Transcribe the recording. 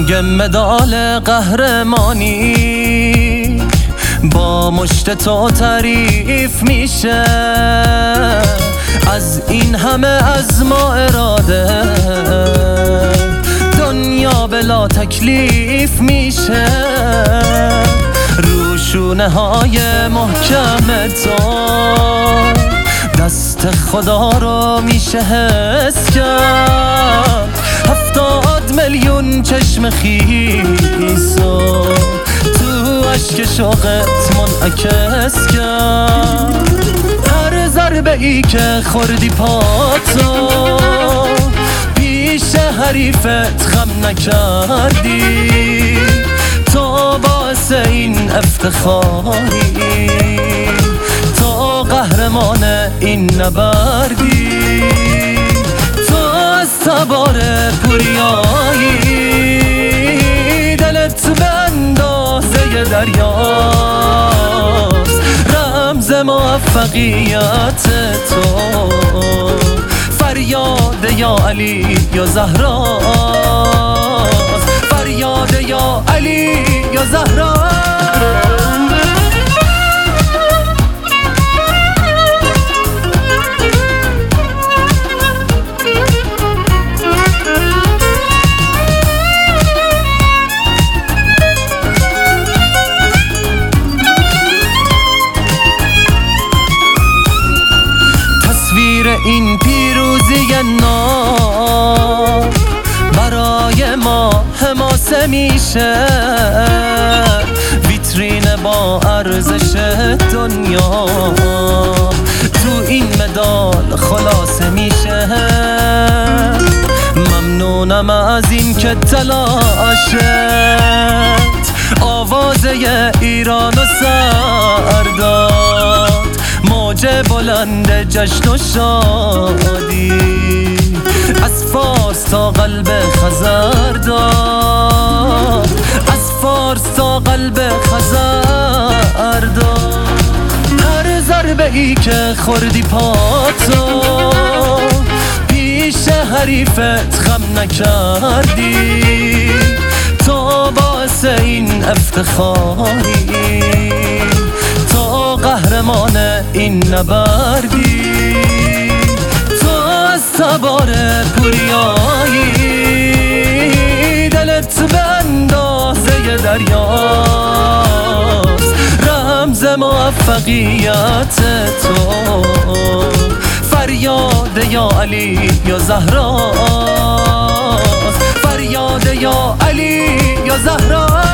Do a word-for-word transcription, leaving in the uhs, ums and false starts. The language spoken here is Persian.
رنگ مدال قهرمانی با مشت تو تعریف میشه. از این همه از ما اراده دنیا بلا تکلیف میشه. روشونه های محکم تو دست خدا رو میشه حس کرد. هفتاد میلیون چشم خیسو تو عشق شوقت منعکس کرد. هر ضربه ای که خوردی پاتو پیش حریفت خم نکردی. تو باعث این افتخاری، تو قهرمان این نبردی. تو از تبار پوریایی دلت به اندازه دریاست. رمز موفقیت تو فریاد یا علی یا زهراست. فریاد یا علی یا زهرا. تصویر این پیروزی نو برای ما حماسه میشه. ویترین با ارزش دنیا تو این مدال خلاصه میشه. ممنونم از این که تلاشت آوازه ایران و سر داد. موج بلند جشن و شادی از فارس تا قلب خزر داد. از فارس تا قلب خزر داد. هر ضربه ای که خوردی پاتو پیش حریفت خم نکردی. تو باعث این افتخاری، تو قهرمان این نبردی. تو از تبار پوریایی دلت به اندازه دریاست. رمز موفقیت تو فریاد یا علی یا زهراست. فریاد یا علی یا زهرا.